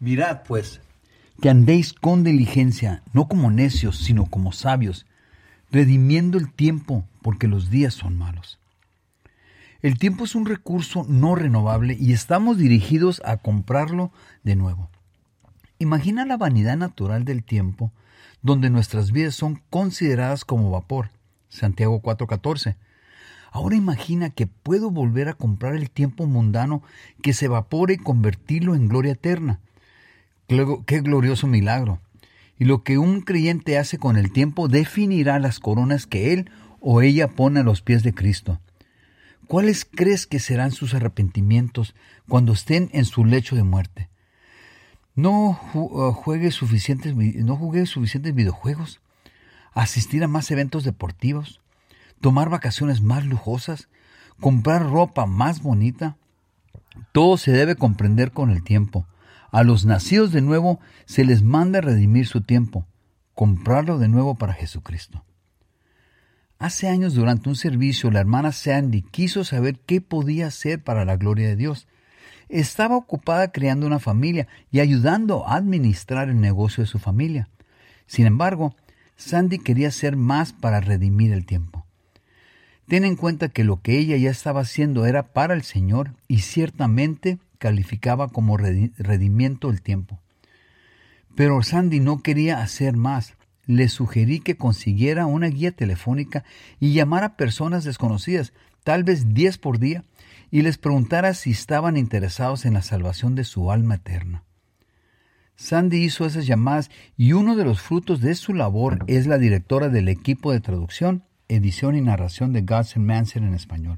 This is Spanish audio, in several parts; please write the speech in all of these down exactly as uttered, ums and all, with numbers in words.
Mirad, pues, que andéis con diligencia, no como necios, sino como sabios, redimiendo el tiempo, porque los días son malos. El tiempo es un recurso no renovable y estamos dirigidos a comprarlo de nuevo. Imagina la vanidad natural del tiempo, donde nuestras vidas son consideradas como vapor. Santiago cuatro catorce. Ahora imagina que puedo volver a comprar el tiempo mundano que se evapora y convertirlo en gloria eterna. ¡Qué glorioso milagro! Y lo que un creyente hace con el tiempo definirá las coronas que él o ella pone a los pies de Cristo. ¿Cuáles crees que serán sus arrepentimientos cuando estén en su lecho de muerte? ¿No juegue suficientes, no jugué suficientes videojuegos? ¿Asistir a más eventos deportivos? ¿Tomar vacaciones más lujosas? ¿Comprar ropa más bonita? Todo se debe comprender con el tiempo. A los nacidos de nuevo se les manda redimir su tiempo, comprarlo de nuevo para Jesucristo. Hace años, durante un servicio, la hermana Sandy quiso saber qué podía hacer para la gloria de Dios. Estaba ocupada creando una familia y ayudando a administrar el negocio de su familia. Sin embargo, Sandy quería hacer más para redimir el tiempo. Ten en cuenta que lo que ella ya estaba haciendo era para el Señor y ciertamente calificaba como redimiento el tiempo. Pero Sandy no quería hacer más. Le sugerí que consiguiera una guía telefónica y llamara a personas desconocidas, tal vez diez por día, y les preguntara si estaban interesados en la salvación de su alma eterna. Sandy hizo esas llamadas y uno de los frutos de su labor es la directora del equipo de traducción, edición y narración de God's and Man's en español.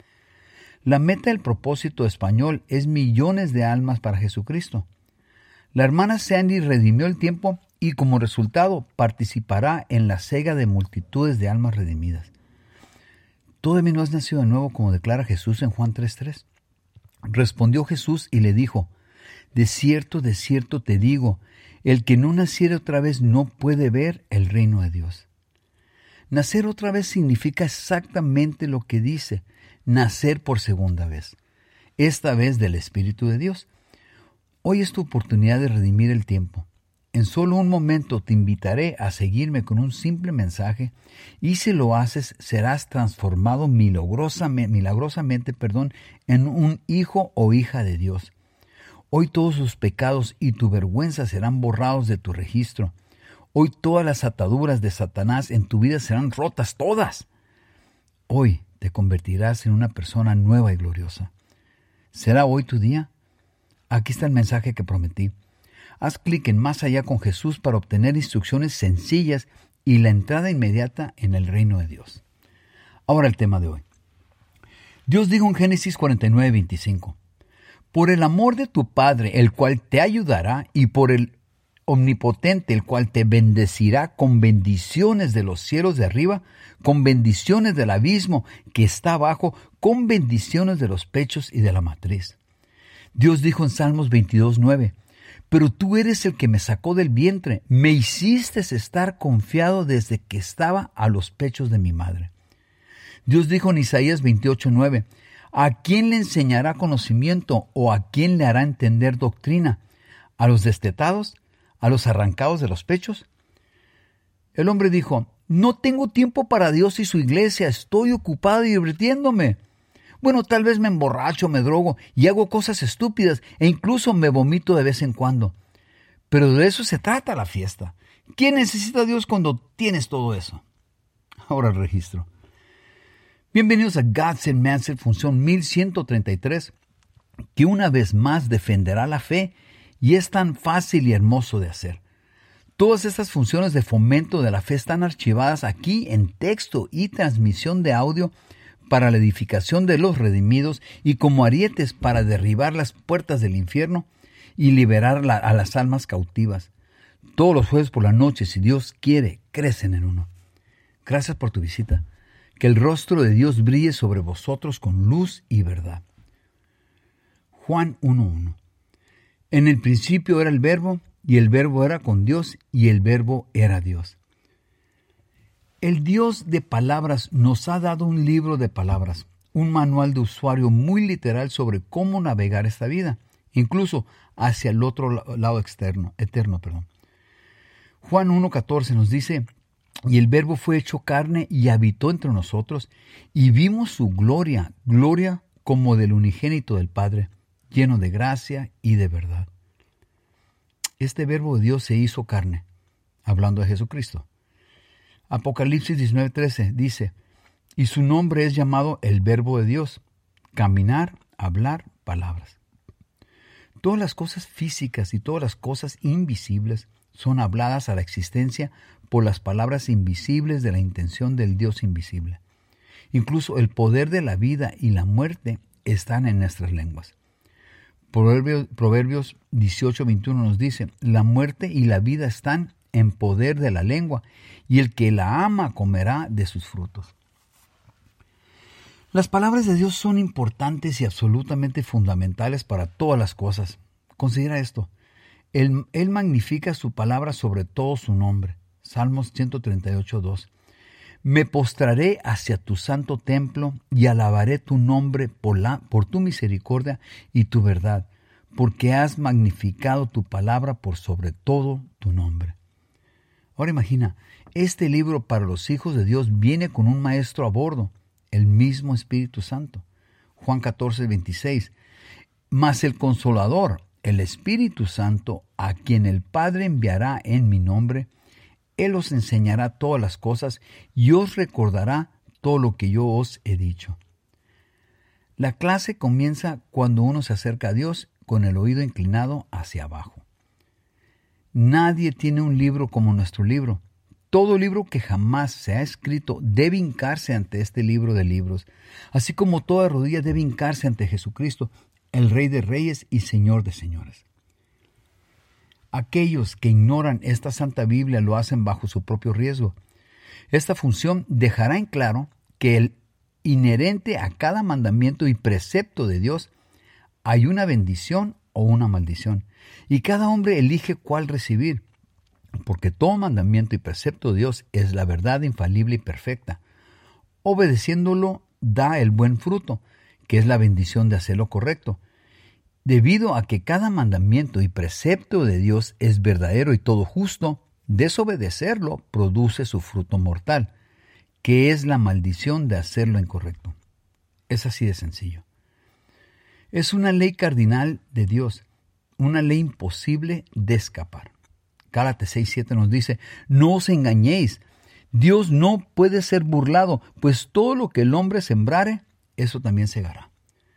La meta del propósito español es millones de almas para Jesucristo. La hermana Sandy redimió el tiempo y como resultado participará en la sega de multitudes de almas redimidas. ¿Tú de mí no has nacido de nuevo, como declara Jesús en Juan tres tres? Respondió Jesús y le dijo: De cierto, de cierto te digo, el que no naciere otra vez no puede ver el reino de Dios. Nacer otra vez significa exactamente lo que dice, nacer por segunda vez, esta vez del Espíritu de Dios. Hoy es tu oportunidad de redimir el tiempo. En solo un momento te invitaré a seguirme con un simple mensaje y si lo haces serás transformado milagrosamente, milagrosamente perdón, en un hijo o hija de Dios. Hoy todos tus pecados y tu vergüenza serán borrados de tu registro. Hoy todas las ataduras de Satanás en tu vida serán rotas, todas. Hoy te convertirás en una persona nueva y gloriosa. ¿Será hoy tu día? Aquí está el mensaje que prometí. Haz clic en Más Allá con Jesús para obtener instrucciones sencillas y la entrada inmediata en el reino de Dios. Ahora el tema de hoy. Dios dijo en Génesis cuarenta y nueve veinticinco, por el amor de tu Padre, el cual te ayudará, y por el Omnipotente, el cual te bendecirá con bendiciones de los cielos de arriba, con bendiciones del abismo que está abajo, con bendiciones de los pechos y de la matriz. Dios dijo en Salmos veintidós nueve, pero tú eres el que me sacó del vientre, me hiciste estar confiado desde que estaba a los pechos de mi madre. Dios dijo en Isaías veintiocho nueve, ¿a quién le enseñará conocimiento o a quién le hará entender doctrina? ¿A los destetados? ¿A los arrancados de los pechos? El hombre dijo, no tengo tiempo para Dios y su iglesia, estoy ocupado divirtiéndome. Bueno, tal vez me emborracho, me drogo y hago cosas estúpidas e incluso me vomito de vez en cuando. Pero de eso se trata la fiesta. ¿Quién necesita a Dios cuando tienes todo eso? Ahora el registro. Bienvenidos a God's and Man's función mil ciento treinta y tres, que una vez más defenderá la fe y es tan fácil y hermoso de hacer. Todas estas funciones de fomento de la fe están archivadas aquí en texto y transmisión de audio para la edificación de los redimidos y como arietes para derribar las puertas del infierno y liberar la, a las almas cautivas. Todos los jueves por la noche, si Dios quiere, crecen en uno. Gracias por tu visita. Que el rostro de Dios brille sobre vosotros con luz y verdad. Juan uno uno. En el principio era el Verbo, y el Verbo era con Dios, y el Verbo era Dios. El Dios de palabras nos ha dado un libro de palabras, un manual de usuario muy literal sobre cómo navegar esta vida. incluso hacia el otro lado externo, eterno. Perdón. Juan uno catorce nos dice, y el Verbo fue hecho carne y habitó entre nosotros, y vimos su gloria, gloria como del unigénito del Padre, lleno de gracia y de verdad. Este Verbo de Dios se hizo carne, hablando de Jesucristo. Apocalipsis diecinueve trece dice, y su nombre es llamado el Verbo de Dios, caminar, hablar, palabras. Todas las cosas físicas y todas las cosas invisibles son habladas a la existencia por las palabras invisibles de la intención del Dios invisible. Incluso el poder de la vida y la muerte están en nuestras lenguas. Proverbios, Proverbios dieciocho veintiuno nos dice, la muerte y la vida están en poder de la lengua, y el que la ama comerá de sus frutos. Las palabras de Dios son importantes y absolutamente fundamentales para todas las cosas. Considera esto. Él, él magnifica su palabra sobre todo su nombre. Salmos ciento treinta y ocho dos. Me postraré hacia tu santo templo y alabaré tu nombre por, la, por tu misericordia y tu verdad, porque has magnificado tu palabra por sobre todo tu nombre. Ahora imagina, este libro para los hijos de Dios viene con un maestro a bordo, el mismo Espíritu Santo. Juan catorce veintiséis. Mas el Consolador, el Espíritu Santo, a quien el Padre enviará en mi nombre, Él os enseñará todas las cosas y os recordará todo lo que yo os he dicho. La clase comienza cuando uno se acerca a Dios con el oído inclinado hacia abajo. Nadie tiene un libro como nuestro libro. Todo libro que jamás se ha escrito debe hincarse ante este libro de libros, así como toda rodilla debe hincarse ante Jesucristo, el Rey de Reyes y Señor de Señores. Aquellos que ignoran esta Santa Biblia lo hacen bajo su propio riesgo. Esta función dejará en claro que el inherente a cada mandamiento y precepto de Dios hay una bendición o una maldición, y cada hombre elige cuál recibir, porque todo mandamiento y precepto de Dios es la verdad infalible y perfecta. Obedeciéndolo da el buen fruto, que es la bendición de hacer lo correcto. Debido a que cada mandamiento y precepto de Dios es verdadero y todo justo, desobedecerlo produce su fruto mortal, que es la maldición de hacer lo incorrecto. Es así de sencillo. Es una ley cardinal de Dios, una ley imposible de escapar. Gálatas seis siete nos dice, no os engañéis, Dios no puede ser burlado, pues todo lo que el hombre sembrare, eso también segará.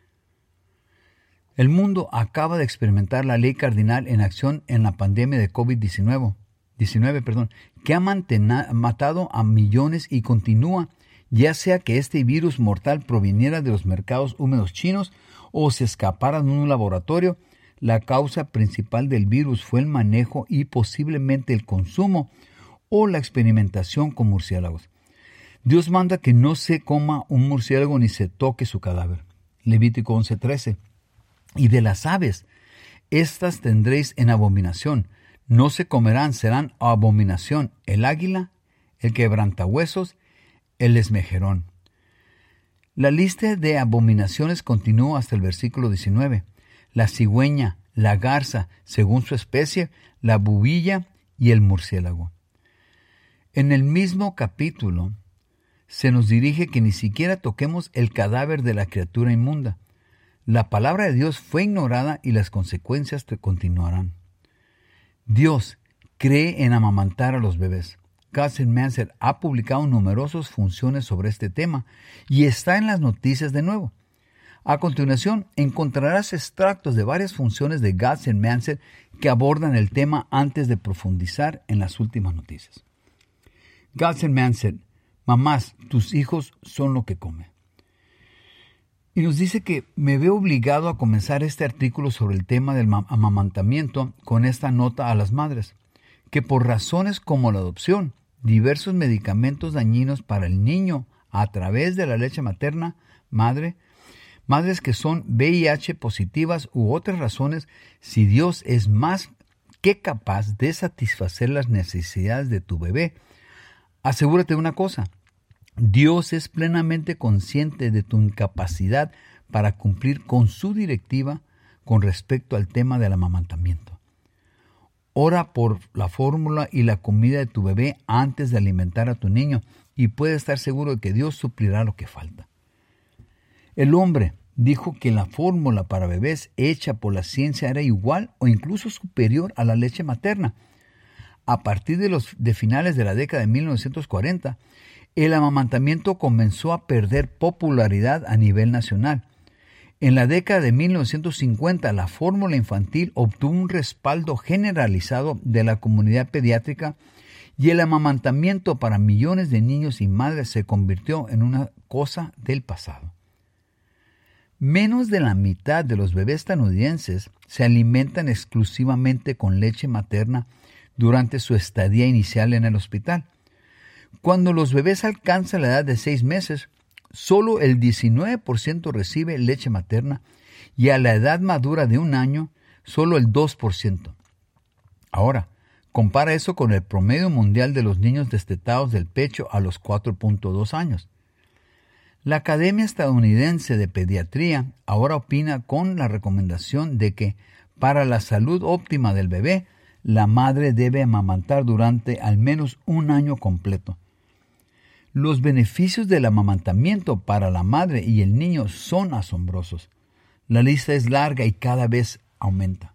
El mundo acaba de experimentar la ley cardinal en acción en la pandemia de covid diecinueve, perdón, que ha mantena, matado a millones y continúa, ya sea que este virus mortal proviniera de los mercados húmedos chinos o se escapara de un laboratorio. La causa principal del virus fue el manejo y posiblemente el consumo o la experimentación con murciélagos. Dios manda que no se coma un murciélago ni se toque su cadáver. Levítico once trece. Y de las aves, estas tendréis en abominación. No se comerán, serán abominación el águila, el quebrantahuesos, el esmejerón. La lista de abominaciones continúa hasta el versículo diecinueve. La cigüeña, la garza, según su especie, la bubilla y el murciélago. En el mismo capítulo se nos dirige que ni siquiera toquemos el cadáver de la criatura inmunda. La palabra de Dios fue ignorada y las consecuencias te continuarán. Dios cree en amamantar a los bebés. Gadsden Manser ha publicado numerosas funciones sobre este tema y está en las noticias de nuevo. A continuación, encontrarás extractos de varias funciones de Gadsden Manser que abordan el tema antes de profundizar en las últimas noticias. Gadsden Manser, mamás, tus hijos son lo que comen. Y nos dice que me veo obligado a comenzar este artículo sobre el tema del amamantamiento con esta nota a las madres, que por razones como la adopción, diversos medicamentos dañinos para el niño a través de la leche materna, madre, madres que son V I H positivas u otras razones, si Dios es más que capaz de satisfacer las necesidades de tu bebé, asegúrate de una cosa. Dios es plenamente consciente de tu incapacidad para cumplir con su directiva con respecto al tema del amamantamiento. Ora por la fórmula y la comida de tu bebé antes de alimentar a tu niño y puedes estar seguro de que Dios suplirá lo que falta. El hombre dijo que la fórmula para bebés hecha por la ciencia era igual o incluso superior a la leche materna. A partir de los de finales de la década de mil novecientos cuarenta, el amamantamiento comenzó a perder popularidad a nivel nacional. En la década de mil novecientos cincuenta, la fórmula infantil obtuvo un respaldo generalizado de la comunidad pediátrica y el amamantamiento para millones de niños y madres se convirtió en una cosa del pasado. Menos de la mitad de los bebés estadounidenses se alimentan exclusivamente con leche materna durante su estadía inicial en el hospital. Cuando los bebés alcanzan la edad de seis meses, solo el diecinueve por ciento recibe leche materna y a la edad madura de un año, solo el dos por ciento. Ahora, compara eso con el promedio mundial de los niños destetados del pecho a los cuatro punto dos años. La Academia Estadounidense de Pediatría ahora opina con la recomendación de que, para la salud óptima del bebé, la madre debe amamantar durante al menos un año completo. Los beneficios del amamantamiento para la madre y el niño son asombrosos. La lista es larga y cada vez aumenta.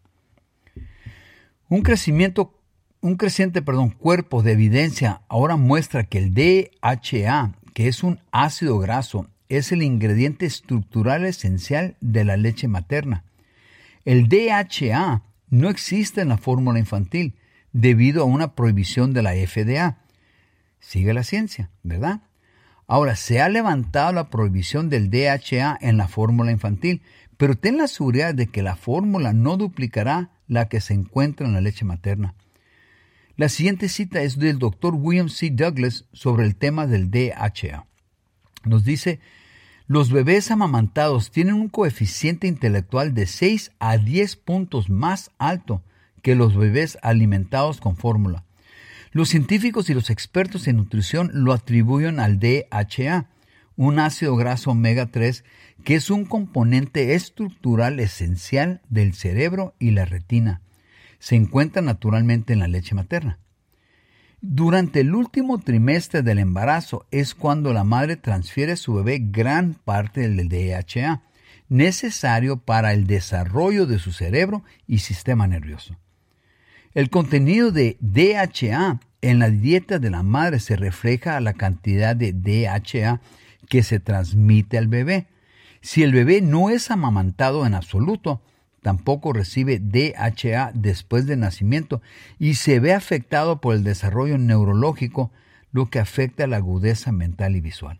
Un crecimiento, un creciente perdón, cuerpo de evidencia ahora muestra que el D H A, que es un ácido graso, es el ingrediente estructural esencial de la leche materna. El D H A no existe en la fórmula infantil debido a una prohibición de la F D A. Sigue la ciencia, ¿verdad? Ahora, se ha levantado la prohibición del D H A en la fórmula infantil, pero ten la seguridad de que la fórmula no duplicará la que se encuentra en la leche materna. La siguiente cita es del doctor William C. Douglas sobre el tema del D H A. Nos dice, los bebés amamantados tienen un coeficiente intelectual de seis a diez puntos más alto que los bebés alimentados con fórmula. Los científicos y los expertos en nutrición lo atribuyen al D H A, un ácido graso omega tres que es un componente estructural esencial del cerebro y la retina. Se encuentra naturalmente en la leche materna. Durante el último trimestre del embarazo es cuando la madre transfiere a su bebé gran parte del D H A, necesario para el desarrollo de su cerebro y sistema nervioso. El contenido de D H A en la dieta de la madre se refleja a la cantidad de D H A que se transmite al bebé. Si el bebé no es amamantado en absoluto, tampoco recibe D H A después del nacimiento y se ve afectado por el desarrollo neurológico, lo que afecta la agudeza mental y visual.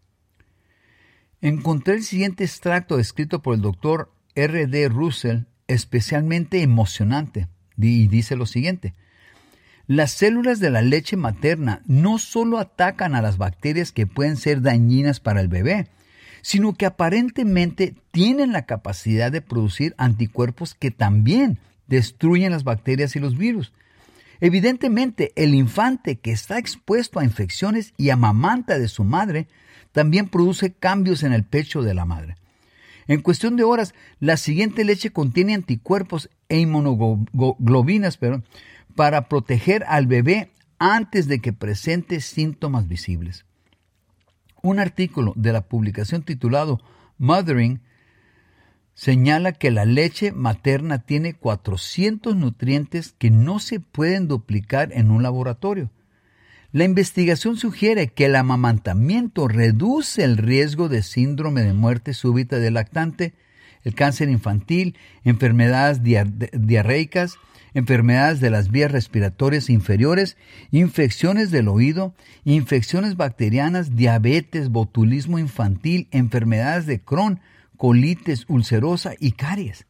Encontré el siguiente extracto escrito por el doctor R D Russell, especialmente emocionante, y dice lo siguiente: las células de la leche materna no solo atacan a las bacterias que pueden ser dañinas para el bebé, sino que aparentemente tienen la capacidad de producir anticuerpos que también destruyen las bacterias y los virus. Evidentemente, el infante que está expuesto a infecciones y amamanta de su madre también produce cambios en el pecho de la madre. En cuestión de horas, la siguiente leche contiene anticuerpos e inmunoglobinas perdón, para proteger al bebé antes de que presente síntomas visibles. Un artículo de la publicación titulado Mothering señala que la leche materna tiene cuatrocientos nutrientes que no se pueden duplicar en un laboratorio. La investigación sugiere que el amamantamiento reduce el riesgo de síndrome de muerte súbita del lactante, el cáncer infantil, enfermedades diar- diarreicas, enfermedades de las vías respiratorias inferiores, infecciones del oído, infecciones bacterianas, diabetes, botulismo infantil, enfermedades de Crohn, colitis ulcerosa y caries.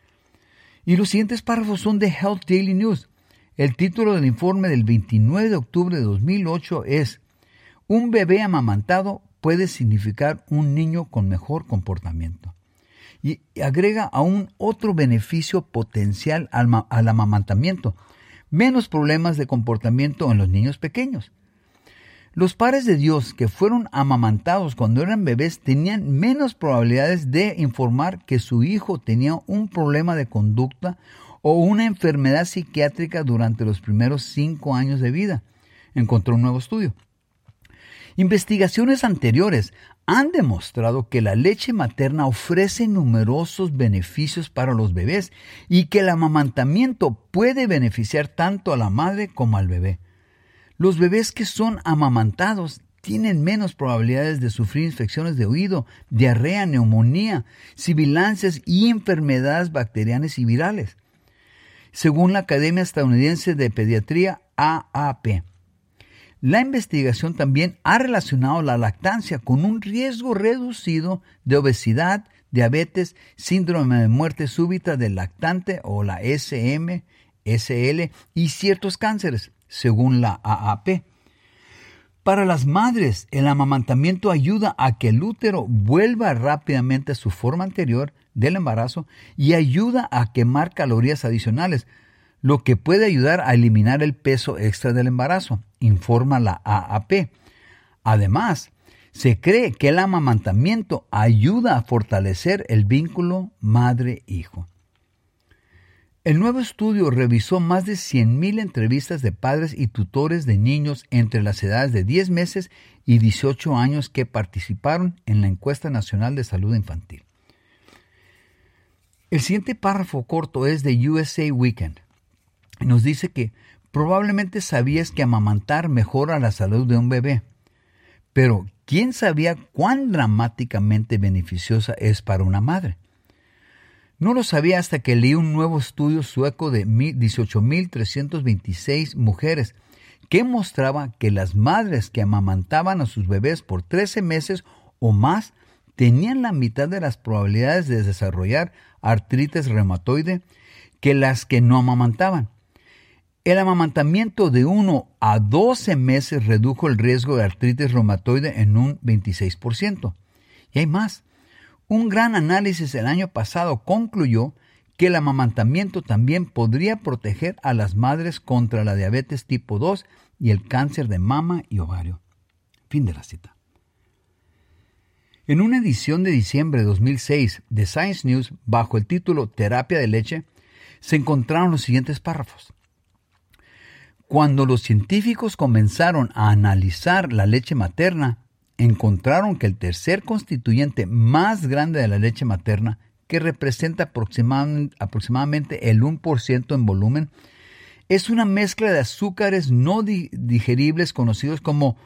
Y los siguientes párrafos son de Health Daily News. El título del informe del veintinueve de octubre de dos mil ocho es «Un bebé amamantado puede significar un niño con mejor comportamiento». Y agrega aún otro beneficio potencial al, ma- al amamantamiento, menos problemas de comportamiento en los niños pequeños. Los padres de Dios que fueron amamantados cuando eran bebés tenían menos probabilidades de informar que su hijo tenía un problema de conducta o una enfermedad psiquiátrica durante los primeros cinco años de vida, encontró un nuevo estudio. Investigaciones anteriores han demostrado que la leche materna ofrece numerosos beneficios para los bebés y que el amamantamiento puede beneficiar tanto a la madre como al bebé. Los bebés que son amamantados tienen menos probabilidades de sufrir infecciones de oído, diarrea, neumonía, sibilancias y enfermedades bacterianas y virales, según la Academia Estadounidense de Pediatría A A P. La investigación también ha relacionado la lactancia con un riesgo reducido de obesidad, diabetes, síndrome de muerte súbita del lactante o la S M, S L y ciertos cánceres, según la A A P. Para las madres, el amamantamiento ayuda a que el útero vuelva rápidamente a su forma anterior del embarazo y ayuda a quemar calorías adicionales, lo que puede ayudar a eliminar el peso extra del embarazo, informa la A A P. Además, se cree que el amamantamiento ayuda a fortalecer el vínculo madre-hijo. El nuevo estudio revisó más de cien mil entrevistas de padres y tutores de niños entre las edades de diez meses y dieciocho años que participaron en la Encuesta Nacional de Salud Infantil. El siguiente párrafo corto es de U S A Weekend. Nos dice que probablemente sabías que amamantar mejora la salud de un bebé, pero ¿quién sabía cuán dramáticamente beneficiosa es para una madre? No lo sabía hasta que leí un nuevo estudio sueco de dieciocho mil trescientas veintiséis mujeres que mostraba que las madres que amamantaban a sus bebés por trece meses o más tenían la mitad de las probabilidades de desarrollar artritis reumatoide que las que no amamantaban. El amamantamiento de uno a doce meses redujo el riesgo de artritis reumatoide en un veintiséis por ciento. Y hay más. Un gran análisis el año pasado concluyó que el amamantamiento también podría proteger a las madres contra la diabetes tipo dos y el cáncer de mama y ovario. Fin de la cita. En una edición de diciembre de dos mil seis de Science News, bajo el título Terapia de leche, se encontraron los siguientes párrafos. Cuando los científicos comenzaron a analizar la leche materna, encontraron que el tercer constituyente más grande de la leche materna, que representa aproximadamente el uno por ciento en volumen, es una mezcla de azúcares no digeribles conocidos como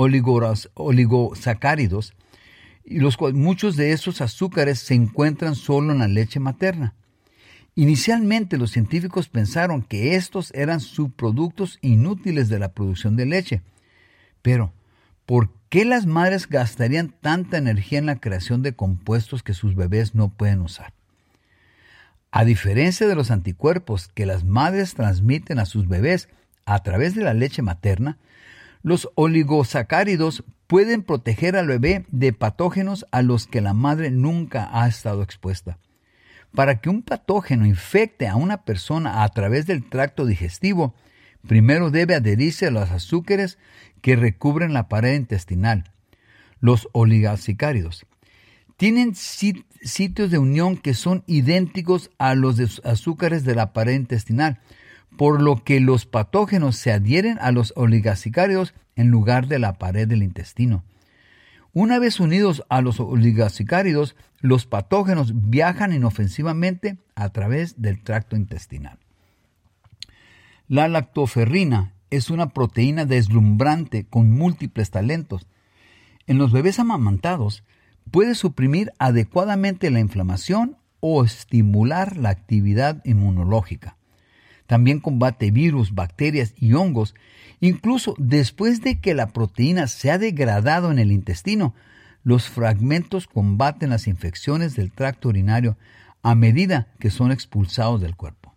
oligosacáridos, y los, muchos de esos azúcares se encuentran solo en la leche materna. Inicialmente los científicos pensaron que estos eran subproductos inútiles de la producción de leche, pero ¿por qué las madres gastarían tanta energía en la creación de compuestos que sus bebés no pueden usar? A diferencia de los anticuerpos que las madres transmiten a sus bebés a través de la leche materna, los oligosacáridos pueden proteger al bebé de patógenos a los que la madre nunca ha estado expuesta. Para que un patógeno infecte a una persona a través del tracto digestivo, primero debe adherirse a los azúcares que recubren la pared intestinal, los oligosacáridos. Tienen sit- sitios de unión que son idénticos a los de azúcares de la pared intestinal, por lo que los patógenos se adhieren a los oligosacáridos en lugar de la pared del intestino. Una vez unidos a los oligosacáridos, los patógenos viajan inofensivamente a través del tracto intestinal. La lactoferrina es una proteína deslumbrante con múltiples talentos. En los bebés amamantados, puede suprimir adecuadamente la inflamación o estimular la actividad inmunológica. También combate virus, bacterias y hongos, incluso después de que la proteína se ha degradado en el intestino. Los fragmentos combaten las infecciones del tracto urinario a medida que son expulsados del cuerpo.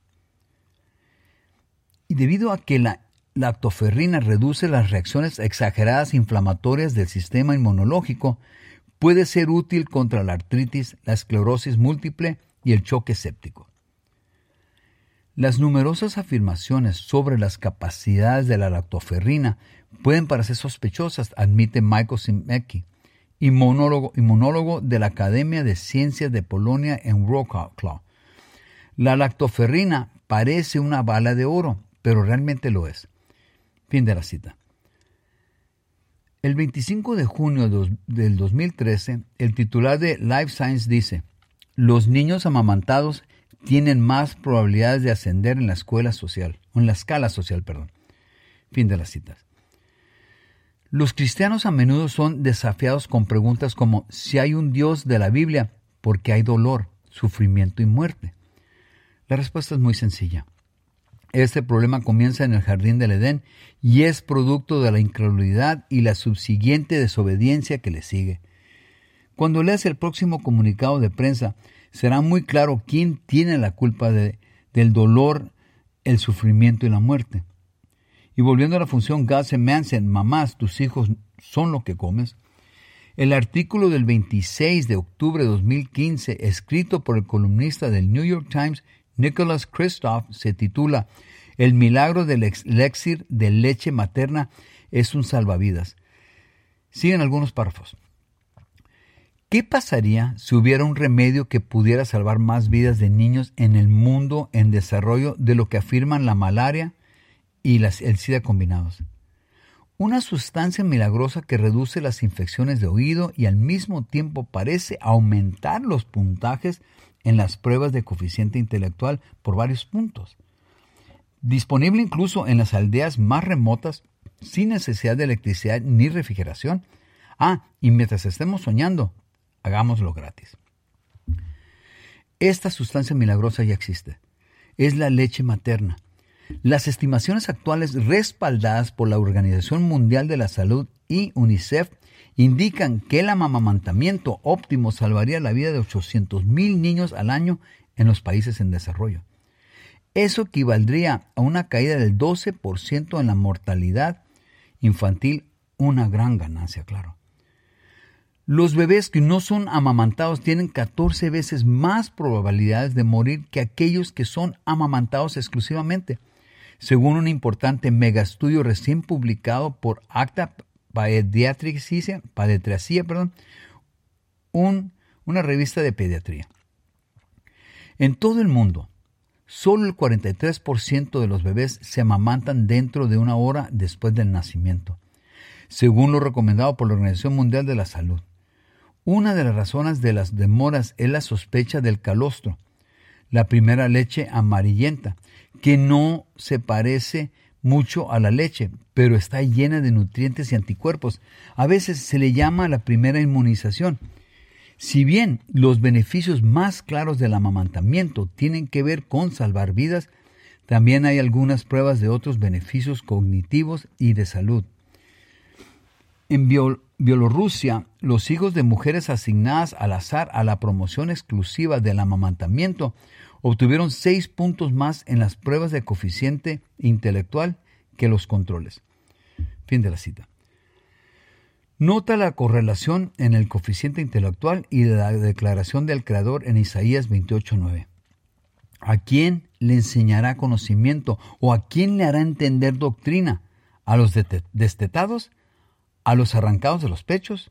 Y debido a que la lactoferrina reduce las reacciones exageradas inflamatorias del sistema inmunológico, puede ser útil contra la artritis, la esclerosis múltiple y el choque séptico. Las numerosas afirmaciones sobre las capacidades de la lactoferrina pueden parecer sospechosas, admite Michael Simecki, inmunólogo, inmunólogo de la Academia de Ciencias de Polonia en Wrocław. La lactoferrina parece una bala de oro, pero realmente lo es. Fin de la cita. El veinticinco de junio del dos mil trece, el titular de Life Science dice: los niños amamantados tienen más probabilidades de ascender en la escuela social, o en la escala social, perdón. Fin de las citas. Los cristianos a menudo son desafiados con preguntas como: si hay un Dios de la Biblia, ¿por qué hay dolor, sufrimiento y muerte? La respuesta es muy sencilla. Este problema comienza en el jardín del Edén y es producto de la incredulidad y la subsiguiente desobediencia que le sigue. Cuando leas el próximo comunicado de prensa, será muy claro quién tiene la culpa de, del dolor, el sufrimiento y la muerte. Y volviendo a la función Gatze-Manson, mamás, tus hijos son lo que comes, el artículo del veintiséis de octubre de dos mil quince, escrito por el columnista del New York Times, Nicholas Kristof, se titula El milagro del elixir de leche materna es un salvavidas. Siguen algunos párrafos. ¿Qué pasaría si hubiera un remedio que pudiera salvar más vidas de niños en el mundo en desarrollo de lo que afirman la malaria y las, el SIDA combinados? Una sustancia milagrosa que reduce las infecciones de oído y al mismo tiempo parece aumentar los puntajes en las pruebas de coeficiente intelectual por varios puntos. Disponible incluso en las aldeas más remotas, sin necesidad de electricidad ni refrigeración. Ah, y mientras estemos soñando, hagámoslo gratis. Esta sustancia milagrosa ya existe. Es la leche materna. Las estimaciones actuales, respaldadas por la Organización Mundial de la Salud y UNICEF, indican que el amamantamiento óptimo salvaría la vida de ochocientos mil niños al año en los países en desarrollo. Eso equivaldría a una caída del doce por ciento en la mortalidad infantil, una gran ganancia, claro. Los bebés que no son amamantados tienen catorce veces más probabilidades de morir que aquellos que son amamantados exclusivamente, según un importante megaestudio recién publicado por Acta Pediatricia, Pediatricia perdón, un, una revista de pediatría. En todo el mundo, solo el cuarenta y tres por ciento de los bebés se amamantan dentro de una hora después del nacimiento, según lo recomendado por la Organización Mundial de la Salud. Una de las razones de las demoras es la sospecha del calostro, la primera leche amarillenta, que no se parece mucho a la leche, pero está llena de nutrientes y anticuerpos. A veces se le llama la primera inmunización. Si bien los beneficios más claros del amamantamiento tienen que ver con salvar vidas, también hay algunas pruebas de otros beneficios cognitivos y de salud. En Biel- Bielorrusia, los hijos de mujeres asignadas al azar a la promoción exclusiva del amamantamiento obtuvieron seis puntos más en las pruebas de coeficiente intelectual que los controles. Fin de la cita. Nota la correlación en el coeficiente intelectual y la declaración del Creador en Isaías veintiocho nueve. ¿A quién le enseñará conocimiento o a quién le hará entender doctrina? ¿A los destetados? ¿A los arrancados de los pechos?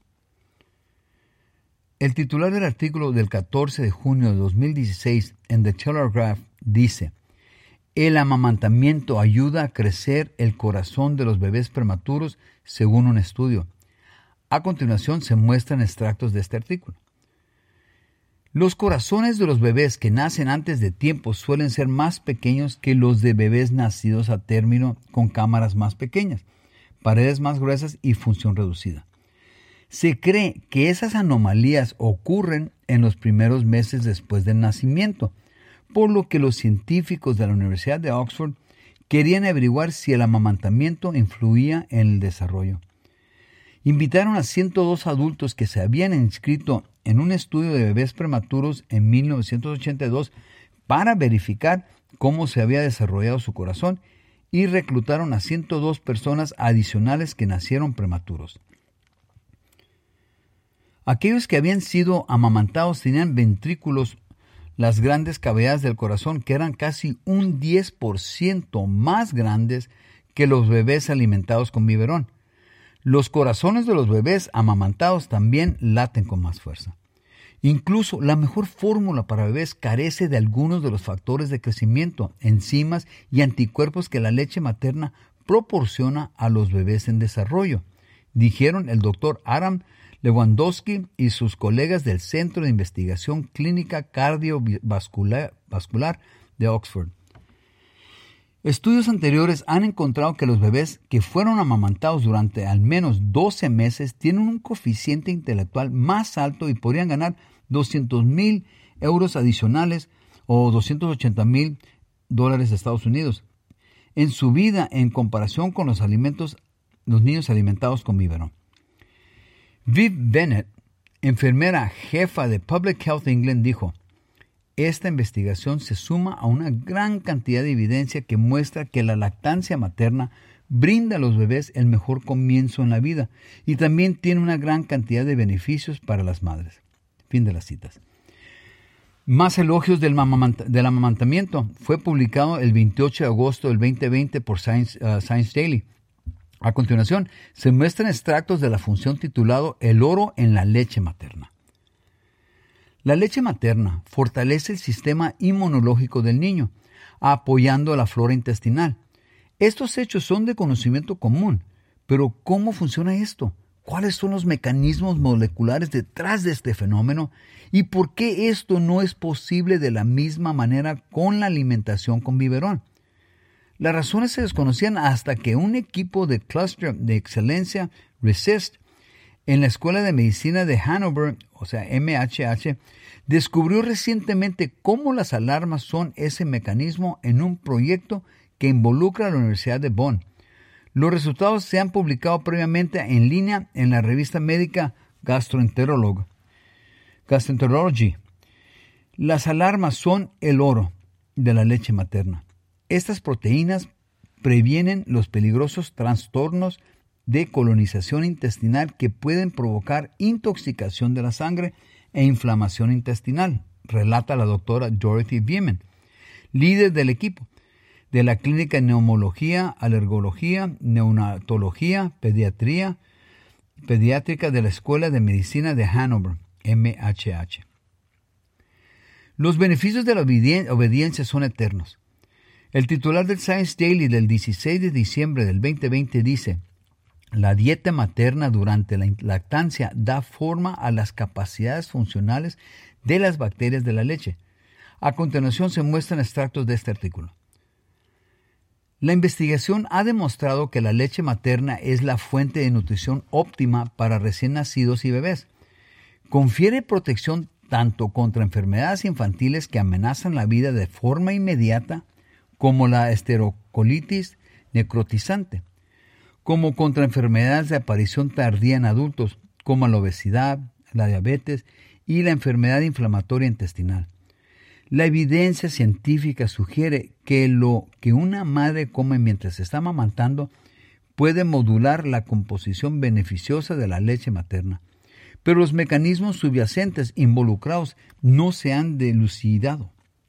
El titular del artículo del catorce de junio de dos mil dieciséis en The Telegraph dice: el amamantamiento ayuda a crecer el corazón de los bebés prematuros según un estudio. A continuación se muestran extractos de este artículo. Los corazones de los bebés que nacen antes de tiempo suelen ser más pequeños que los de bebés nacidos a término con cámaras más pequeñas, paredes más gruesas y función reducida. Se cree que esas anomalías ocurren en los primeros meses después del nacimiento, por lo que los científicos de la Universidad de Oxford querían averiguar si el amamantamiento influía en el desarrollo. Invitaron a ciento dos adultos que se habían inscrito en un estudio de bebés prematuros en mil novecientos ochenta y dos para verificar cómo se había desarrollado su corazón y reclutaron a ciento dos personas adicionales que nacieron prematuros. Aquellos que habían sido amamantados tenían ventrículos las grandes cavidades del corazón, que eran casi un diez por ciento más grandes que los bebés alimentados con biberón. Los corazones de los bebés amamantados también laten con más fuerza. Incluso la mejor fórmula para bebés carece de algunos de los factores de crecimiento, enzimas y anticuerpos que la leche materna proporciona a los bebés en desarrollo, dijeron el doctor Adam Lewandowski y sus colegas del Centro de Investigación Clínica Cardiovascular Vascular de Oxford. Estudios anteriores han encontrado que los bebés que fueron amamantados durante al menos doce meses tienen un coeficiente intelectual más alto y podrían ganar doscientos mil euros adicionales o doscientos ochenta mil dólares de Estados Unidos en su vida en comparación con los alimentos, los niños alimentados con biberón. Viv Bennett, enfermera jefa de Public Health England, dijo: esta investigación se suma a una gran cantidad de evidencia que muestra que la lactancia materna brinda a los bebés el mejor comienzo en la vida y también tiene una gran cantidad de beneficios para las madres. Fin de las citas. Más elogios del, mamamant- del amamantamiento. Fue publicado el veintiocho de agosto del veinte veinte por Science, uh, Science Daily. A continuación, se muestran extractos de la función titulado El oro en la leche materna. La leche materna fortalece el sistema inmunológico del niño, apoyando la flora intestinal. Estos hechos son de conocimiento común, pero ¿cómo funciona esto? ¿Cuáles son los mecanismos moleculares detrás de este fenómeno? ¿Y por qué esto no es posible de la misma manera con la alimentación con biberón? Las razones se desconocían hasta que un equipo de Cluster de Excelencia, RESIST, en la Escuela de Medicina de Hanover, o sea, M H H, descubrió recientemente cómo las alarmas son ese mecanismo en un proyecto que involucra a la Universidad de Bonn. Los resultados se han publicado previamente en línea en la revista médica Gastroenterology. Gastroenterology. Las alarmas son el oro de la leche materna. Estas proteínas previenen los peligrosos trastornos de colonización intestinal que pueden provocar intoxicación de la sangre e inflamación intestinal, relata la doctora Dorothy Bieman, líder del equipo de la Clínica de Neumología, Alergología, Neonatología, Pediatría, Pediátrica de la Escuela de Medicina de Hanover, M H H. Los beneficios de la obediencia son eternos. El titular del Science Daily del dieciséis de diciembre del veinte veinte dice: la dieta materna durante la lactancia da forma a las capacidades funcionales de las bacterias de la leche. A continuación se muestran extractos de este artículo. La investigación ha demostrado que la leche materna es la fuente de nutrición óptima para recién nacidos y bebés. Confiere protección tanto contra enfermedades infantiles que amenazan la vida de forma inmediata, como la esterocolitis necrotizante, como contra enfermedades de aparición tardía en adultos, como la obesidad, la diabetes y la enfermedad inflamatoria intestinal. La evidencia científica sugiere que lo que una madre come mientras está amamantando puede modular la composición beneficiosa de la leche materna, pero los mecanismos subyacentes involucrados no se han dilucidado.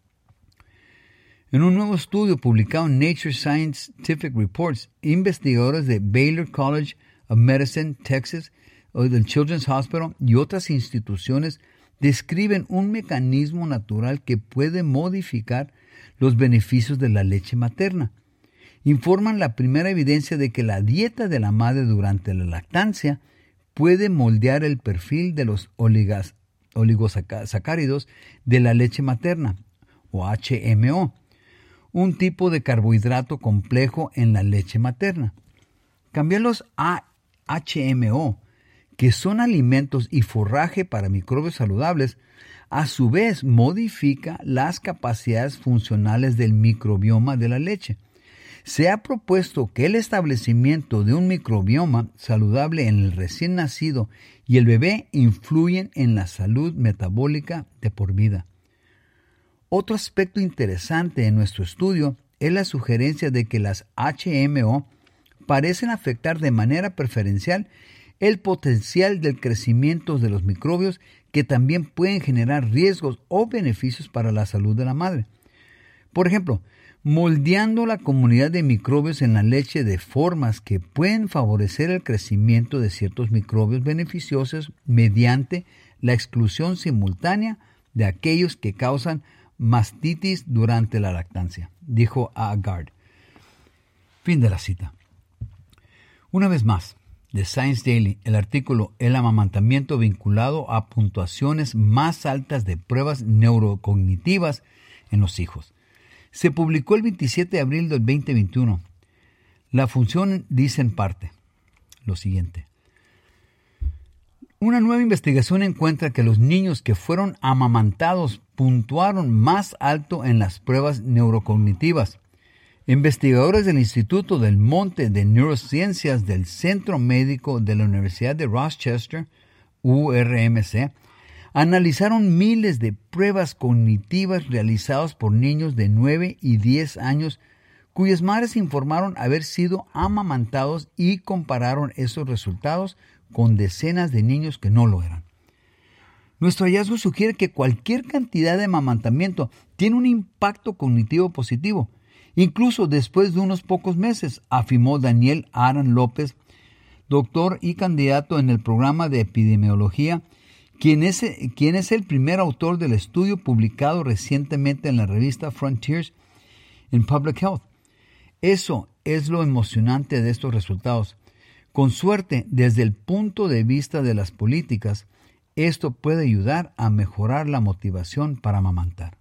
En un nuevo estudio publicado en Nature Scientific Reports, investigadores de Baylor College of Medicine, Texas, o del Children's Hospital y otras instituciones describen un mecanismo natural que puede modificar los beneficios de la leche materna. Informan la primera evidencia de que la dieta de la madre durante la lactancia puede moldear el perfil de los oligas, oligosacáridos de la leche materna, o H M O, un tipo de carbohidrato complejo en la leche materna. Cambiar los H M O, que son alimentos y forraje para microbios saludables, a su vez modifica las capacidades funcionales del microbioma de la leche. Se ha propuesto que el establecimiento de un microbioma saludable en el recién nacido y el bebé influyen en la salud metabólica de por vida. Otro aspecto interesante en nuestro estudio es la sugerencia de que las H M O parecen afectar de manera preferencial el potencial del crecimiento de los microbios que también pueden generar riesgos o beneficios para la salud de la madre. Por ejemplo, moldeando la comunidad de microbios en la leche de formas que pueden favorecer el crecimiento de ciertos microbios beneficiosos mediante la exclusión simultánea de aquellos que causan mastitis durante la lactancia, dijo Agard. Fin de la cita. Una vez más, de Science Daily, el artículo El amamantamiento vinculado a puntuaciones más altas de pruebas neurocognitivas en los hijos. Se publicó el veintisiete de abril del veinte veintiuno. La función dice en parte lo siguiente. Una nueva investigación encuentra que los niños que fueron amamantados puntuaron más alto en las pruebas neurocognitivas. Investigadores del Instituto del Monte de Neurociencias del Centro Médico de la Universidad de Rochester, U R M C, analizaron miles de pruebas cognitivas realizadas por niños de nueve y diez años cuyas madres informaron haber sido amamantados y compararon esos resultados con decenas de niños que no lo eran. Nuestro hallazgo sugiere que cualquier cantidad de amamantamiento tiene un impacto cognitivo positivo, incluso después de unos pocos meses, afirmó Daniel Aran López, doctor y candidato en el programa de epidemiología, quien es, quien es el primer autor del estudio publicado recientemente en la revista Frontiers in Public Health. Eso es lo emocionante de estos resultados. Con suerte, desde el punto de vista de las políticas, esto puede ayudar a mejorar la motivación para amamantar.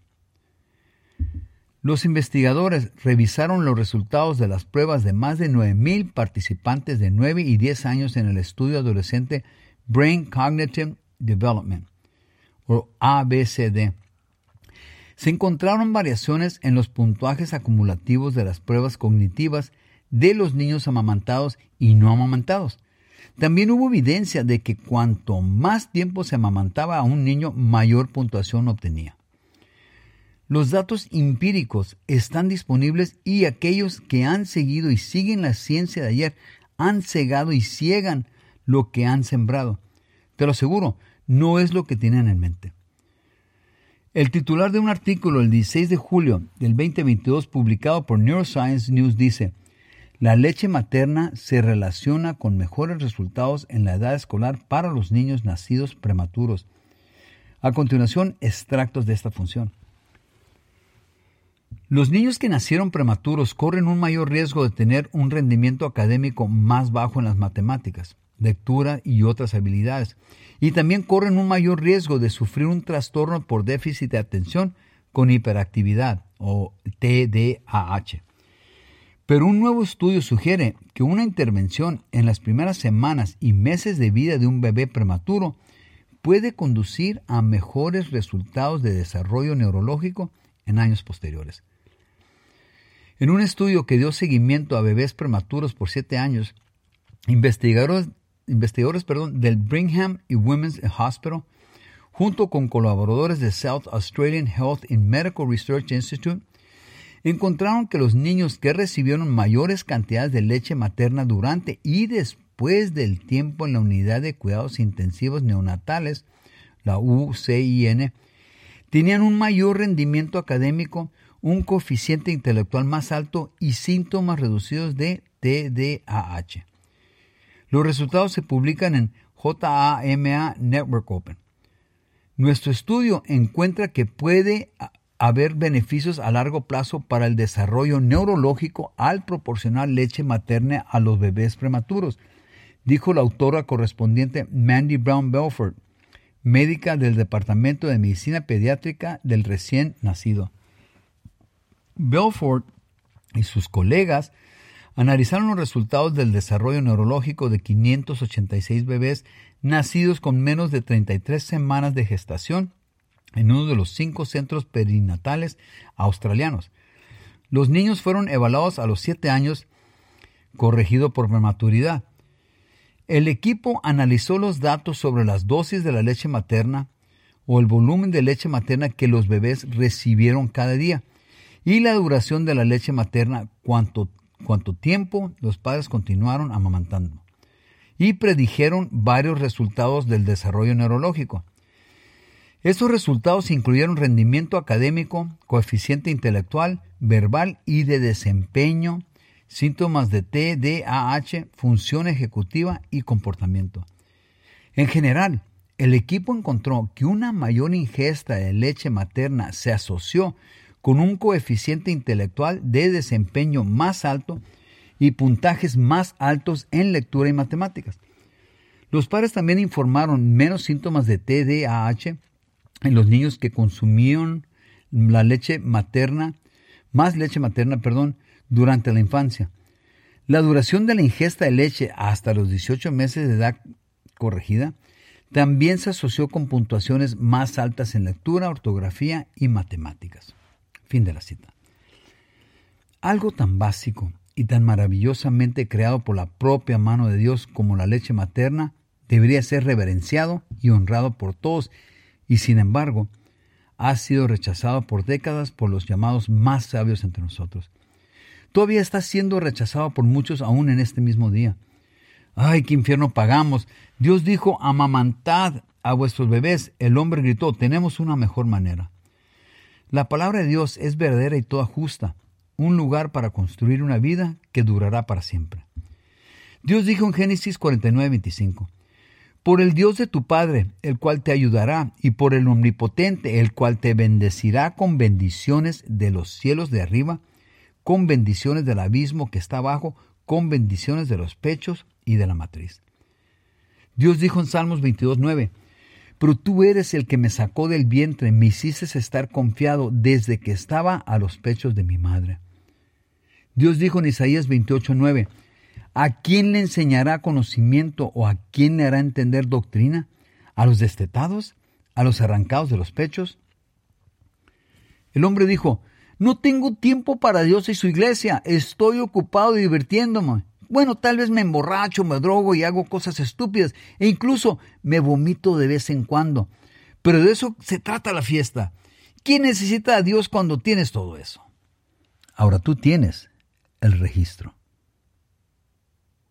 Los investigadores revisaron los resultados de las pruebas de más de nueve mil participantes de nueve y diez años en el estudio adolescente Brain Cognitive Development, o A B C D. Se encontraron variaciones en los puntajes acumulativos de las pruebas cognitivas de los niños amamantados y no amamantados. También hubo evidencia de que cuanto más tiempo se amamantaba a un niño, mayor puntuación obtenía. Los datos empíricos están disponibles y aquellos que han seguido y siguen la ciencia de ayer han cegado y ciegan lo que han sembrado. Te lo aseguro, no es lo que tienen en mente. El titular de un artículo el dieciséis de julio del veinte veintidós publicado por Neuroscience News dice: la leche materna se relaciona con mejores resultados en la edad escolar para los niños nacidos prematuros. A continuación, extractos de esta función. Los niños que nacieron prematuros corren un mayor riesgo de tener un rendimiento académico más bajo en las matemáticas, lectura y otras habilidades, y también corren un mayor riesgo de sufrir un trastorno por déficit de atención con hiperactividad o T D A H. Pero un nuevo estudio sugiere que una intervención en las primeras semanas y meses de vida de un bebé prematuro puede conducir a mejores resultados de desarrollo neurológico en años posteriores. En un estudio que dio seguimiento a bebés prematuros por siete años, investigadores, investigadores perdón, del Brigham y Women's Hospital, junto con colaboradores de South Australian Health and Medical Research Institute, encontraron que los niños que recibieron mayores cantidades de leche materna durante y después del tiempo en la unidad de cuidados intensivos neonatales, la U C I N, tenían un mayor rendimiento académico, un coeficiente intelectual más alto y síntomas reducidos de T D A H. Los resultados se publican en J A M A Network Open. Nuestro estudio encuentra que puede haber beneficios a largo plazo para el desarrollo neurológico al proporcionar leche materna a los bebés prematuros, dijo la autora correspondiente Mandy Brown Belfort, médica del Departamento de Medicina Pediátrica del recién nacido. Belfort y sus colegas analizaron los resultados del desarrollo neurológico de quinientos ochenta y seis bebés nacidos con menos de treinta y tres semanas de gestación en uno de los cinco centros perinatales australianos. Los niños fueron evaluados a los siete años, corregido por prematuridad. El equipo analizó los datos sobre las dosis de la leche materna o el volumen de leche materna que los bebés recibieron cada día y la duración de la leche materna, cuánto, cuánto tiempo los padres continuaron amamantando, y predijeron varios resultados del desarrollo neurológico. Estos resultados incluyeron rendimiento académico, coeficiente intelectual, verbal y de desempeño, síntomas de T D A H, función ejecutiva y comportamiento. En general, el equipo encontró que una mayor ingesta de leche materna se asoció con un coeficiente intelectual de desempeño más alto y puntajes más altos en lectura y matemáticas. Los padres también informaron menos síntomas de T D A H en los niños que consumieron la leche materna, más leche materna, perdón, durante la infancia. La duración de la ingesta de leche hasta los dieciocho meses de edad corregida también se asoció con puntuaciones más altas en lectura, ortografía y matemáticas. Fin de la cita. Algo tan básico y tan maravillosamente creado por la propia mano de Dios como la leche materna debería ser reverenciado y honrado por todos, y sin embargo ha sido rechazado por décadas por los llamados más sabios entre nosotros. Todavía está siendo rechazado por muchos aún en este mismo día. ¡Ay, qué infierno pagamos! Dios dijo, amamantad a vuestros bebés. El hombre gritó, tenemos una mejor manera. La palabra de Dios es verdadera y toda justa, un lugar para construir una vida que durará para siempre. Dios dijo en Génesis cuarenta y nueve, veinticinco, por el Dios de tu Padre, el cual te ayudará, y por el Omnipotente, el cual te bendecirá con bendiciones de los cielos de arriba, con bendiciones del abismo que está abajo, con bendiciones de los pechos y de la matriz. Dios dijo en Salmos veintidós, nueve, pero tú eres el que me sacó del vientre, me hiciste estar confiado desde que estaba a los pechos de mi madre. Dios dijo en Isaías veintiocho, nueve, ¿a quién le enseñará conocimiento o a quién le hará entender doctrina? ¿A los destetados? ¿A los arrancados de los pechos? El hombre dijo, no tengo tiempo para Dios y su iglesia, estoy ocupado divirtiéndome. Bueno, tal vez me emborracho, me drogo y hago cosas estúpidas e incluso me vomito de vez en cuando. Pero de eso se trata la fiesta. ¿Quién necesita a Dios cuando tienes todo eso? Ahora tú tienes el registro.